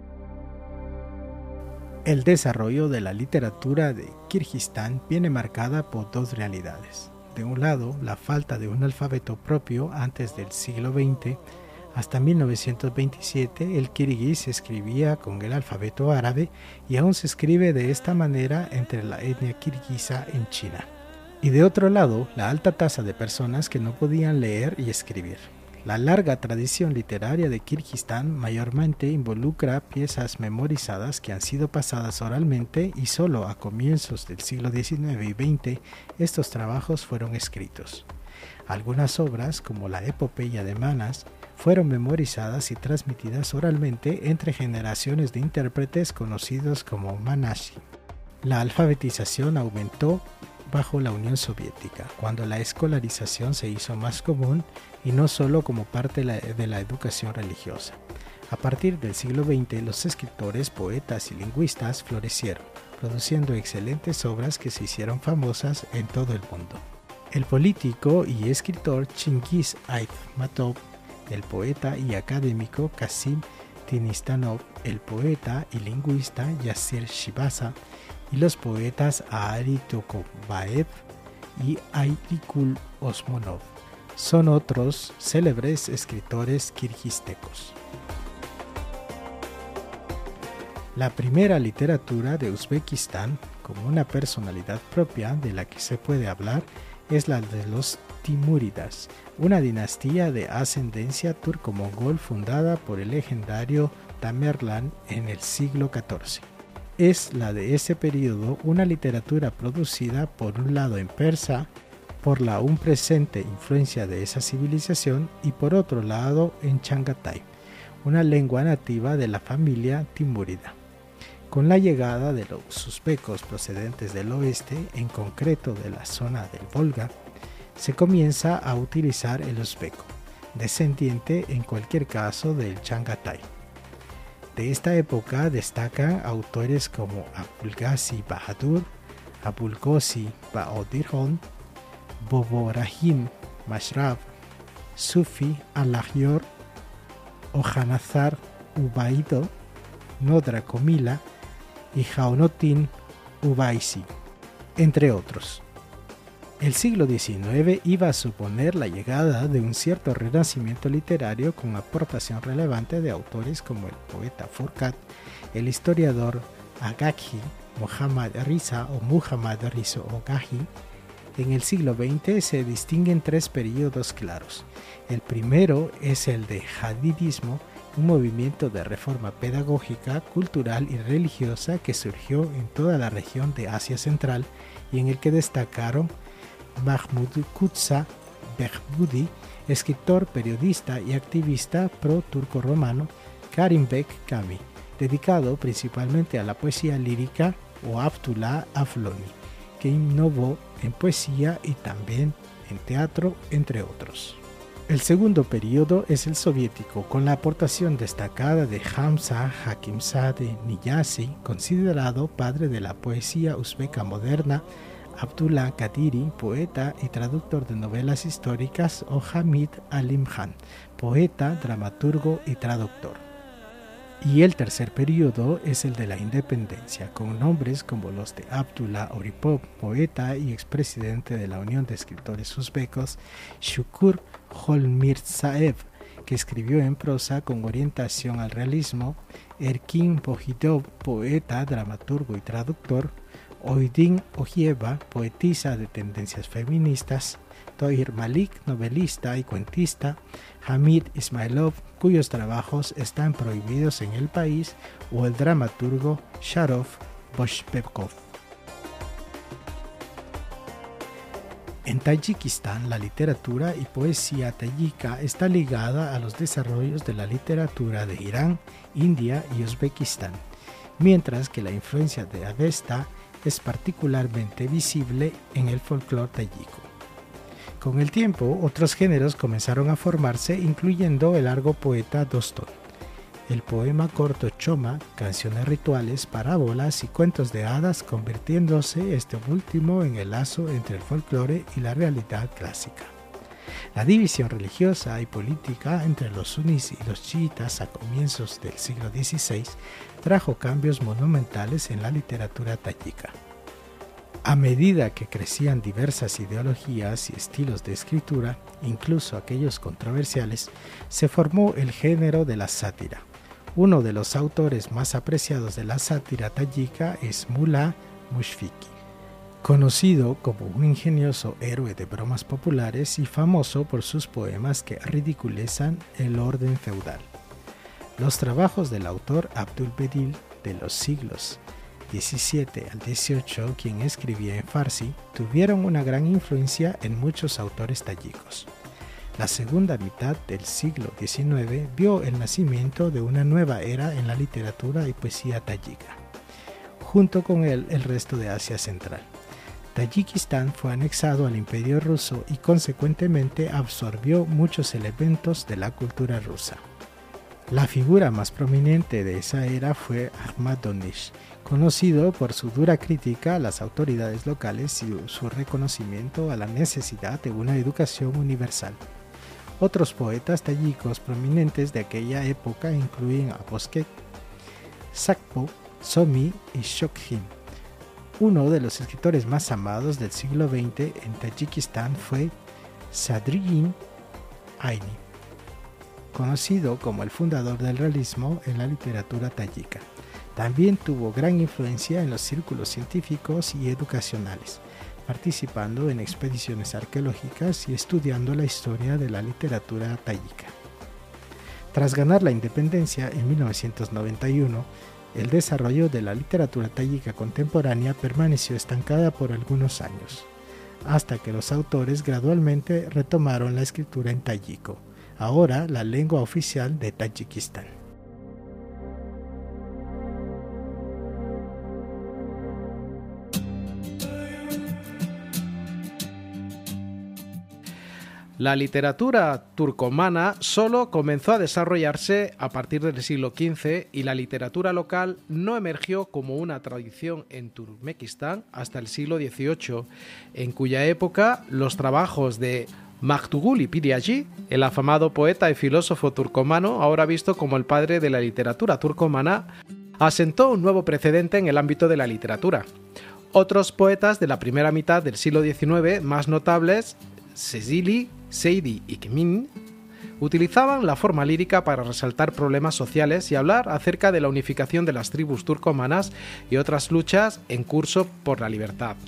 El desarrollo de la literatura de Kirguistán viene marcada por dos realidades. De un lado, la falta de un alfabeto propio antes del siglo veinte. Hasta mil novecientos veintisiete el kirguís se escribía con el alfabeto árabe y aún se escribe de esta manera entre la etnia kirguisa en China. Y de otro lado, la alta tasa de personas que no podían leer y escribir. La larga tradición literaria de Kirguistán mayormente involucra piezas memorizadas que han sido pasadas oralmente y solo a comienzos del siglo diecinueve y veinte estos trabajos fueron escritos. Algunas obras, como la epopeya de Manas, fueron memorizadas y transmitidas oralmente entre generaciones de intérpretes conocidos como Manashi. La alfabetización aumentó bajo la Unión Soviética, cuando la escolarización se hizo más común y no solo como parte de la, de la educación religiosa. A partir del siglo veinte, los escritores, poetas y lingüistas florecieron, produciendo excelentes obras que se hicieron famosas en todo el mundo. El político y escritor Chingiz Aytmatov, el poeta y académico Kasim Tinistanov, el poeta y lingüista Yasser Shibasa, y los poetas Ari Tokobaev y Ayrikul Osmonov son otros célebres escritores kirguistecos. La primera literatura de Uzbekistán, como una personalidad propia de la que se puede hablar, es la de los Timúridas, una dinastía de ascendencia turco-mongol fundada por el legendario Tamerlán en el siglo catorce. Es la de ese periodo una literatura producida por un lado en persa, por la aún presente influencia de esa civilización, y por otro lado en Changatai, una lengua nativa de la familia timúrida. Con la llegada de los uzbecos procedentes del oeste, en concreto de la zona del Volga, se comienza a utilizar el uzbeco, descendiente en cualquier caso del Changatai. De esta época destacan autores como Abulgazi Bahadur, Abulgozi Baodirhon, Boborahim Mashrab, Sufi Alahior, Ojanazar Ubaido, Nodra Komila y Jaunotin Ubaisi, entre otros. El siglo diecinueve iba a suponer la llegada de un cierto renacimiento literario con aportación relevante de autores como el poeta Furkat, el historiador Agaghi, Muhammad Riza o Muhammad Riza Ogaghi. En el siglo veinte se distinguen tres periodos claros. El primero es el de Hadidismo, un movimiento de reforma pedagógica, cultural y religiosa que surgió en toda la región de Asia Central y en el que destacaron Mahmud Kutsa Behbudi, escritor, periodista y activista pro-turco-romano, Karimbek Kami, dedicado principalmente a la poesía lírica, o Abdullah Afloni, que innovó en poesía y también en teatro, entre otros. El segundo periodo es el soviético, con la aportación destacada de Hamza Hakimzadeh Niyazi, considerado padre de la poesía uzbeca moderna, Abdullah Kadiri, poeta y traductor de novelas históricas, o Hamid Alimjan, poeta, dramaturgo y traductor. Y el tercer periodo es el de la independencia, con nombres como los de Abdullah Oripov, poeta y expresidente de la Unión de Escritores Uzbecos, Shukur Jolmirzaev, que escribió en prosa con orientación al realismo, Erkin Bohidov, poeta, dramaturgo y traductor, Oydin Ogieva, poetisa de tendencias feministas, Tohir Malik, novelista y cuentista, Hamid Ismailov, cuyos trabajos están prohibidos en el país, o el dramaturgo Sharof Boshpekov. En Tayikistán, la literatura y poesía tayika está ligada a los desarrollos de la literatura de Irán, India y Uzbekistán, mientras que la influencia de Avesta es particularmente visible en el folclore tayiko. Con el tiempo, otros géneros comenzaron a formarse, incluyendo el largo poeta Doston, el poema corto Choma, canciones rituales, parábolas y cuentos de hadas, convirtiéndose este último en el lazo entre el folclore y la realidad clásica. La división religiosa y política entre los sunís y los chiitas a comienzos del siglo dieciséis trajo cambios monumentales en la literatura tayika. A medida que crecían diversas ideologías y estilos de escritura, incluso aquellos controversiales, se formó el género de la sátira. Uno de los autores más apreciados de la sátira tayika es Mullah Mushfiqui, conocido como un ingenioso héroe de bromas populares y famoso por sus poemas que ridiculizan el orden feudal. Los trabajos del autor Abdul Bedil de los siglos diecisiete al dieciocho, quien escribía en farsi, tuvieron una gran influencia en muchos autores tayikos. La segunda mitad del siglo diecinueve vio el nacimiento de una nueva era en la literatura y poesía tayika. Junto con él, el resto de Asia Central. Tayikistán fue anexado al Imperio Ruso y consecuentemente absorbió muchos elementos de la cultura rusa. La figura más prominente de esa era fue Ahmad Donish, conocido por su dura crítica a las autoridades locales y su reconocimiento a la necesidad de una educación universal. Otros poetas tayikos prominentes de aquella época incluyen a Bozkek, Sakpo, Somi y Shokhin. Uno de los escritores más amados del siglo veinte en Tayikistán fue Sadriddin Aini, conocido como el fundador del realismo en la literatura tayika. También tuvo gran influencia en los círculos científicos y educacionales, participando en expediciones arqueológicas y estudiando la historia de la literatura tayika. Tras ganar la independencia en mil novecientos noventa y uno, el desarrollo de la literatura tayika contemporánea permaneció estancada por algunos años, hasta que los autores gradualmente retomaron la escritura en tayiko, ahora la lengua oficial de Tayikistán. La literatura turcomana solo comenzó a desarrollarse a partir del siglo quince y la literatura local no emergió como una tradición en Turkmenistán hasta el siglo dieciocho, en cuya época los trabajos de Maktuguli Piryagi, el afamado poeta y filósofo turcomano, ahora visto como el padre de la literatura turcomana, asentó un nuevo precedente en el ámbito de la literatura. Otros poetas de la primera mitad del siglo diecinueve, más notables, Sezili, Seidi y Kemin, utilizaban la forma lírica para resaltar problemas sociales y hablar acerca de la unificación de las tribus turcomanas y otras luchas en curso por la libertad.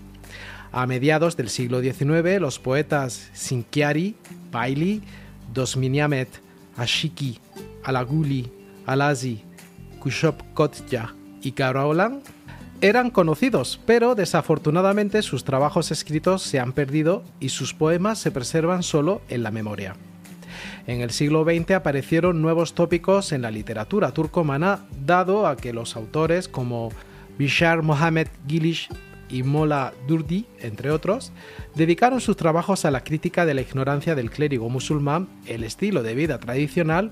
A mediados del siglo diecinueve, los poetas Sinkiari, Baili, Dosminiamet, Ashiki, Alaguli, Alazi, Kushop Kotja y Karaolan eran conocidos, pero desafortunadamente sus trabajos escritos se han perdido y sus poemas se preservan solo en la memoria. En el siglo veinte aparecieron nuevos tópicos en la literatura turcomana, dado a que los autores como Bishar Mohamed Gilish y Molla Durdi, entre otros, dedicaron sus trabajos a la crítica de la ignorancia del clérigo musulmán, el estilo de vida tradicional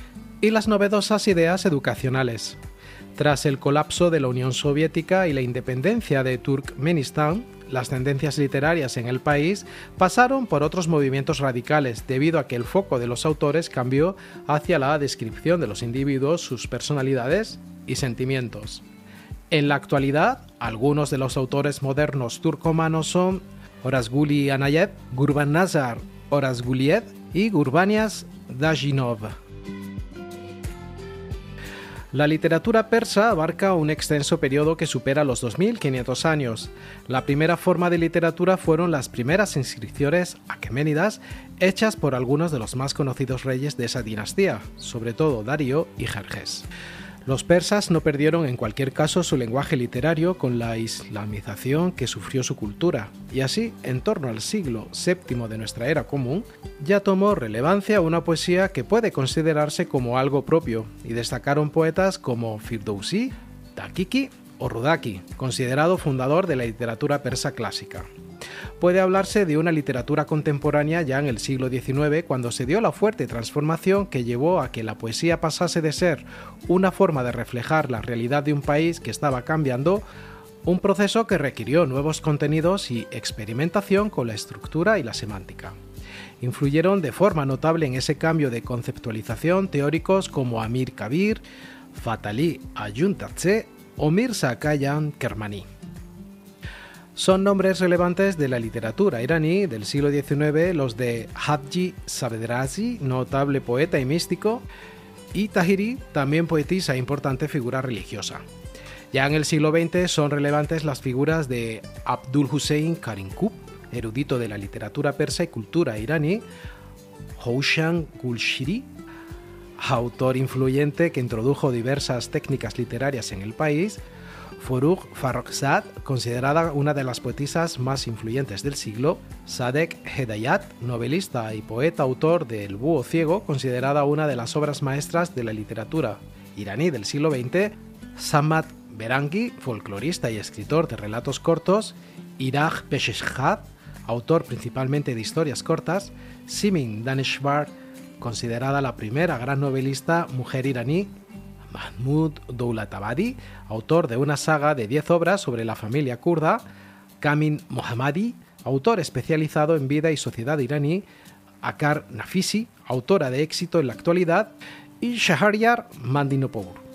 y las novedosas ideas educacionales. Tras el colapso de la Unión Soviética y la independencia de Turkmenistán, las tendencias literarias en el país pasaron por otros movimientos radicales, debido a que el foco de los autores cambió hacia la descripción de los individuos, sus personalidades y sentimientos. En la actualidad, algunos de los autores modernos turcomanos son Orazguli Anayev, Gurbanazar Orazguliev y Gurbaniaz Dajinov. La literatura persa abarca un extenso periodo que supera los dos mil quinientos años. La primera forma de literatura fueron las primeras inscripciones aqueménidas hechas por algunos de los más conocidos reyes de esa dinastía, sobre todo Darío y Jerjes. Los persas no perdieron en cualquier caso su lenguaje literario con la islamización que sufrió su cultura, y así, en torno al siglo séptimo de nuestra era común, ya tomó relevancia una poesía que puede considerarse como algo propio, y destacaron poetas como Firdousi, Dakiki o Rudaki, considerado fundador de la literatura persa clásica. Puede hablarse de una literatura contemporánea ya en el siglo diecinueve, cuando se dio la fuerte transformación que llevó a que la poesía pasase de ser una forma de reflejar la realidad de un país que estaba cambiando, un proceso que requirió nuevos contenidos y experimentación con la estructura y la semántica. Influyeron de forma notable en ese cambio de conceptualización teóricos como Amir Kabir, Fatali Ayuntatse o Mirza Kayhan Kermani. Son nombres relevantes de la literatura iraní del siglo diecinueve los de Hadji Sabedrazi, notable poeta y místico, y Tahiri, también poetisa e importante figura religiosa. Ya en el siglo veinte son relevantes las figuras de Abdul Hussein Karinkub, erudito de la literatura persa y cultura iraní, Houshan Gulshiri, autor influyente que introdujo diversas técnicas literarias en el país, Forugh Farrokhzad, considerada una de las poetisas más influyentes del siglo, Sadek Hedayat, novelista y poeta autor de El búho ciego, considerada una de las obras maestras de la literatura iraní del siglo veinte, Samad Berangi, folclorista y escritor de relatos cortos, Iraj Pesheshkhad, autor principalmente de historias cortas, Simin Daneshvar, considerada la primera gran novelista mujer iraní, Mahmoud Doulatabadi, autor de una saga de diez obras sobre la familia kurda, Kamin Mohammadi, autor especializado en vida y sociedad iraní, Akar Nafisi, autora de éxito en la actualidad, y Shahryar Mandinopour.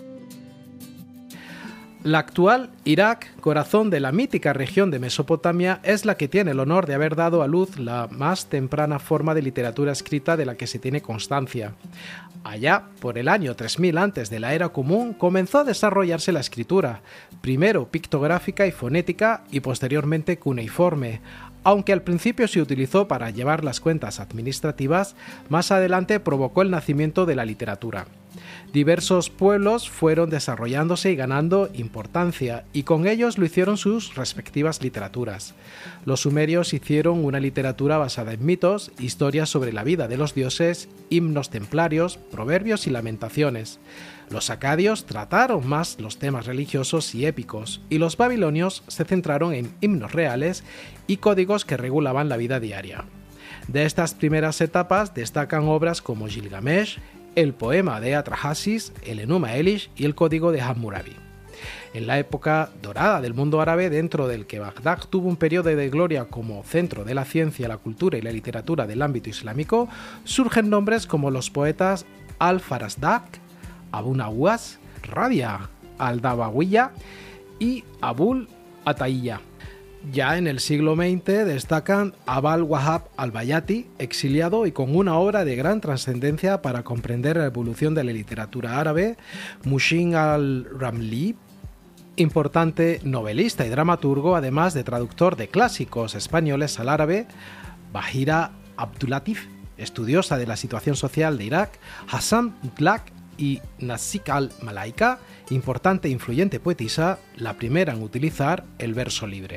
La actual Irak, corazón de la mítica región de Mesopotamia, es la que tiene el honor de haber dado a luz la más temprana forma de literatura escrita de la que se tiene constancia. Allá, por el año tres mil antes de la era común, comenzó a desarrollarse la escritura, primero pictográfica y fonética y posteriormente cuneiforme. Aunque al principio se utilizó para llevar las cuentas administrativas, más adelante provocó el nacimiento de la literatura. Diversos pueblos fueron desarrollándose y ganando importancia, y con ellos lo hicieron sus respectivas literaturas. Los sumerios hicieron una literatura basada en mitos, historias sobre la vida de los dioses, himnos templarios, proverbios y lamentaciones. Los acadios trataron más los temas religiosos y épicos, y los babilonios se centraron en himnos reales y códigos que regulaban la vida diaria. De estas primeras etapas destacan obras como Gilgamesh, el poema de Atrahasis, el Enuma Elish y el código de Hammurabi. En la época dorada del mundo árabe, dentro del que Bagdad tuvo un periodo de gloria como centro de la ciencia, la cultura y la literatura del ámbito islámico, surgen nombres como los poetas Al-Farazdak, Abu Nawas, Rabia al-Dabawiya y Abul Ataiya. Ya en el siglo veinte destacan Abul Wahab al-Bayati, exiliado y con una obra de gran trascendencia para comprender la evolución de la literatura árabe, Mushin al-Ramli, importante novelista y dramaturgo, además de traductor de clásicos españoles al árabe, Bahira Abdulatif, estudiosa de la situación social de Irak, Hassan Mutlaq y Nasik al-Malaika, importante e influyente poetisa, la primera en utilizar el verso libre.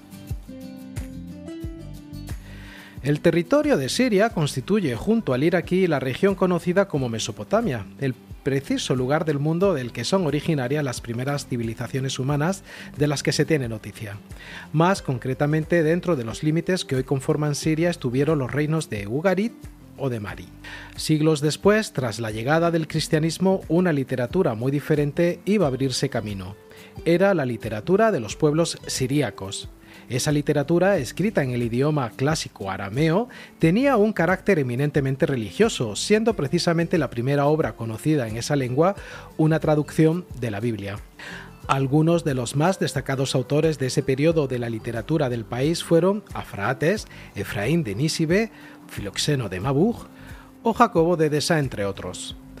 El territorio de Siria constituye, junto al iraquí, la región conocida como Mesopotamia, el preciso lugar del mundo del que son originarias las primeras civilizaciones humanas de las que se tiene noticia. Más concretamente, dentro de los límites que hoy conforman Siria estuvieron los reinos de Ugarit o de Mari. Siglos después, tras la llegada del cristianismo, una literatura muy diferente iba a abrirse camino. Era la literatura de los pueblos siríacos. Esa literatura, escrita en el idioma clásico arameo, tenía un carácter eminentemente religioso, siendo precisamente la primera obra conocida en esa lengua una traducción de la Biblia. Algunos de los más destacados autores de ese periodo de la literatura del país fueron Afraates, Efraín de Nísibe, Filoxeno de Mabuj o Jacobo de Edesa, entre otros.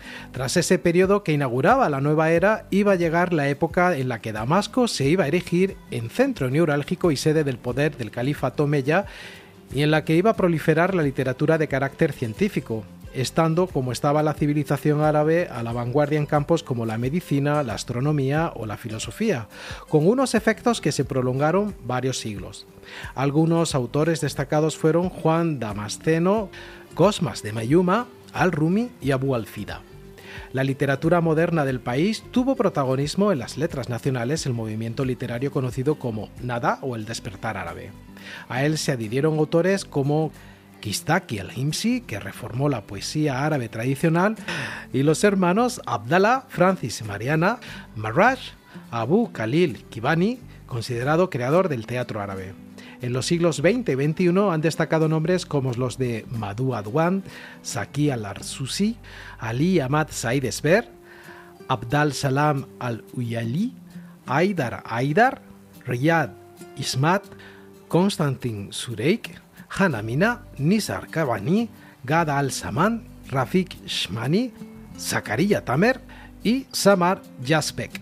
Tras ese periodo que inauguraba la nueva era, iba a llegar la época en la que Damasco se iba a erigir en centro neurálgico y sede del poder del califato omeya, y en la que iba a proliferar la literatura de carácter científico, estando como estaba la civilización árabe a la vanguardia en campos como la medicina, la astronomía o la filosofía, con unos efectos que se prolongaron varios siglos. Algunos autores destacados fueron Juan Damasceno, Cosmas de Mayuma, Al-Rumi y Abu al-Fida. La literatura moderna del país tuvo protagonismo en las letras nacionales, el movimiento literario conocido como Nada o el despertar árabe. A él se adhirieron autores como Kistaki al-Himsi, que reformó la poesía árabe tradicional, y los hermanos Abdallah, Francis y Mariana Marraj, Abu Khalil Kibani, considerado creador del teatro árabe. En los siglos veinte y veintiuno han destacado nombres como los de Madhu Adwan, Saki al-Arsusi, Ali Ahmad Said Esber, Abdal Salam al-Uyali, Aidar Aidar, Riyad Ismat, Konstantin Sureik, Hanamina, Nizar Kabani, Gada al-Saman, Rafik Shmani, Zakaria Tamer y Samar Yazbek.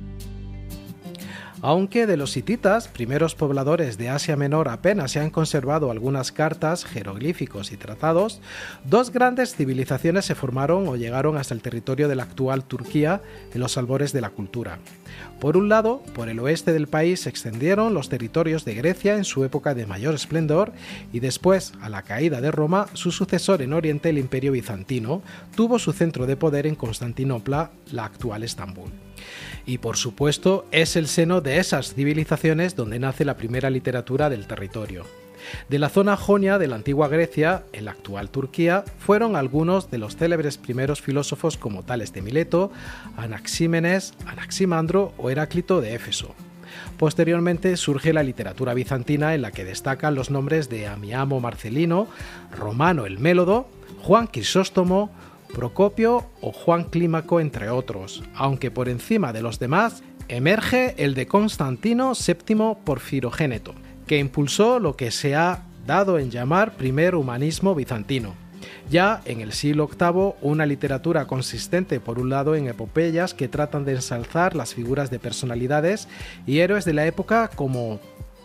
Aunque de los hititas, primeros pobladores de Asia Menor, apenas se han conservado algunas cartas, jeroglíficos y tratados, dos grandes civilizaciones se formaron o llegaron hasta el territorio de la actual Turquía en los albores de la cultura. Por un lado, por el oeste del país se extendieron los territorios de Grecia en su época de mayor esplendor, y después, a la caída de Roma, su sucesor en Oriente, el Imperio Bizantino, tuvo su centro de poder en Constantinopla, la actual Estambul. Y por supuesto, es el seno de esas civilizaciones donde nace la primera literatura del territorio. De la zona jonia de la antigua Grecia, en la actual Turquía, fueron algunos de los célebres primeros filósofos como Tales de Mileto, Anaxímenes, Anaximandro o Heráclito de Éfeso. Posteriormente surge la literatura bizantina, en la que destacan los nombres de Amiamo Marcelino, Romano el Mélodo, Juan Crisóstomo, Procopio o Juan Clímaco, entre otros, aunque por encima de los demás emerge el de Constantino séptimo Porfirogéneto, que impulsó lo que se ha dado en llamar primer humanismo bizantino. Ya en el siglo octavo, una literatura consistente por un lado en epopeyas que tratan de ensalzar las figuras de personalidades y héroes de la época como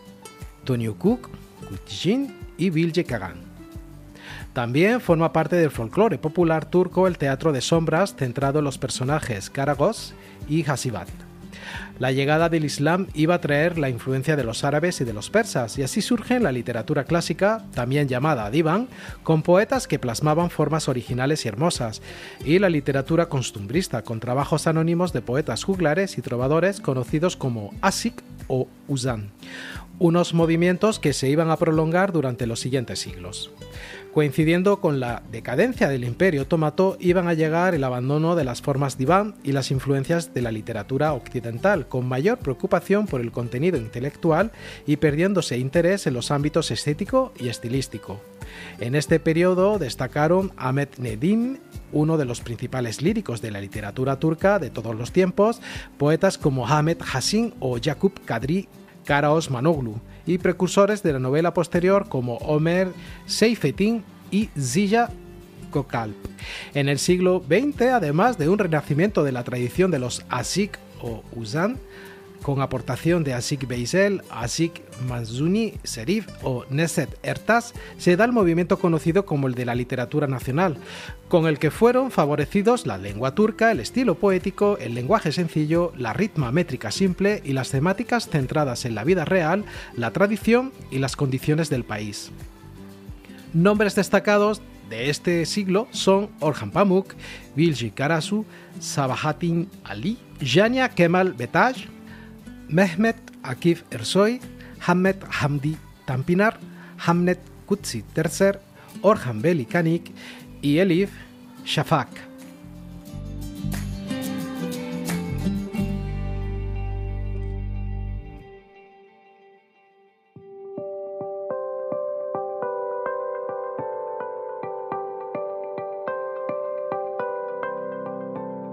Tonyukuk, Kutijin y Bilge Kagan. También forma parte del folclore popular turco el teatro de sombras centrado en los personajes Karagöz y Hasibat. La llegada del Islam iba a traer la influencia de los árabes y de los persas, y así surge la literatura clásica, también llamada divan, con poetas que plasmaban formas originales y hermosas, y la literatura costumbrista, con trabajos anónimos de poetas juglares y trovadores conocidos como asik o uzan, unos movimientos que se iban a prolongar durante los siguientes siglos. Coincidiendo con la decadencia del Imperio Otomano, iban a llegar el abandono de las formas diván y las influencias de la literatura occidental, con mayor preocupación por el contenido intelectual y perdiéndose interés en los ámbitos estético y estilístico. En este periodo destacaron Ahmet Nedim, uno de los principales líricos de la literatura turca de todos los tiempos, poetas como Ahmet Hasin o Yakup Kadri Karaosmanoglu, y precursores de la novela posterior como Ömer Seyfettin y Ziya Gökalp. En el siglo veinte, además de un renacimiento de la tradición de los asik o uzan, con aportación de Asik Veysel, Asik Manzuni Serif o Neset Ertas, se da el movimiento conocido como el de la literatura nacional, con el que fueron favorecidos la lengua turca, el estilo poético, el lenguaje sencillo, la ritma métrica simple y las temáticas centradas en la vida real, la tradición y las condiciones del país. Nombres destacados de este siglo son Orhan Pamuk, Bilgi Karasu, Sabahattin Ali, Jania Kemal Betaj, Mehmet Akif Ersoy, Hammet Hamdi Tanpınar, Hamnet Kutsi tercer, Orhan Veli Kanik y Elif Shafak.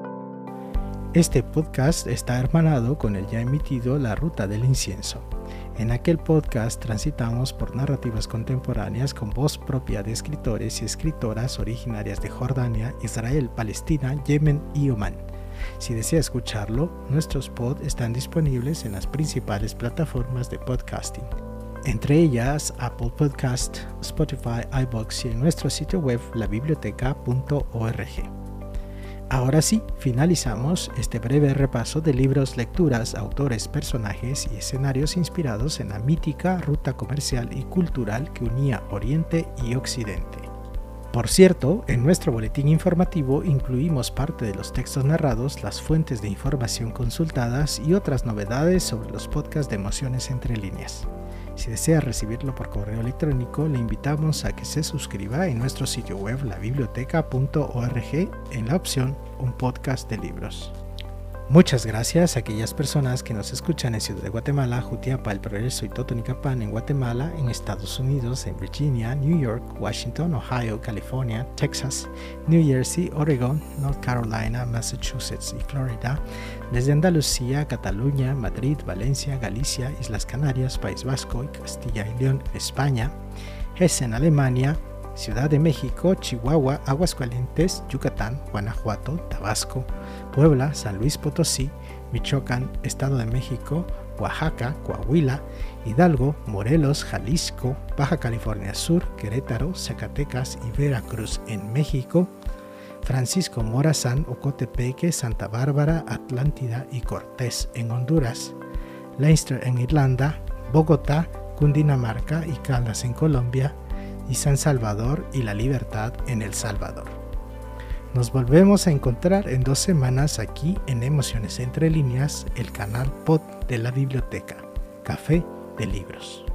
Este podcast está hermanado con el ya emitido La Ruta del Incienso. En aquel podcast transitamos por narrativas contemporáneas con voz propia de escritores y escritoras originarias de Jordania, Israel, Palestina, Yemen y Omán. Si desea escucharlo, nuestros pods están disponibles en las principales plataformas de podcasting, entre ellas Apple Podcast, Spotify, iVoox y en nuestro sitio web la biblioteca punto org. Ahora sí, finalizamos este breve repaso de libros, lecturas, autores, personajes y escenarios inspirados en la mítica ruta comercial y cultural que unía Oriente y Occidente. Por cierto, en nuestro boletín informativo incluimos parte de los textos narrados, las fuentes de información consultadas y otras novedades sobre los podcasts de Emociones Entre Líneas. Si desea recibirlo por correo electrónico, le invitamos a que se suscriba en nuestro sitio web la biblioteca punto org en la opción Un podcast de libros. Muchas gracias a aquellas personas que nos escuchan en Ciudad de Guatemala, Jutiapa, El Progreso y Totonicapán en Guatemala, en Estados Unidos, en Virginia, New York, Washington, Ohio, California, Texas, New Jersey, Oregon, North Carolina, Massachusetts y Florida, desde Andalucía, Cataluña, Madrid, Valencia, Galicia, Islas Canarias, País Vasco y Castilla y León, España, Hessen, Alemania, Ciudad de México, Chihuahua, Aguascalientes, Yucatán, Guanajuato, Tabasco, Puebla, San Luis Potosí, Michoacán, Estado de México, Oaxaca, Coahuila, Hidalgo, Morelos, Jalisco, Baja California Sur, Querétaro, Zacatecas y Veracruz en México, Francisco Morazán, Ocotepeque, Santa Bárbara, Atlántida y Cortés en Honduras, Leinster en Irlanda, Bogotá, Cundinamarca y Caldas en Colombia, y San Salvador y La Libertad en El Salvador. Nos volvemos a encontrar en dos semanas aquí en Emociones Entre Líneas, el canal pod de la biblioteca, Café de Libros.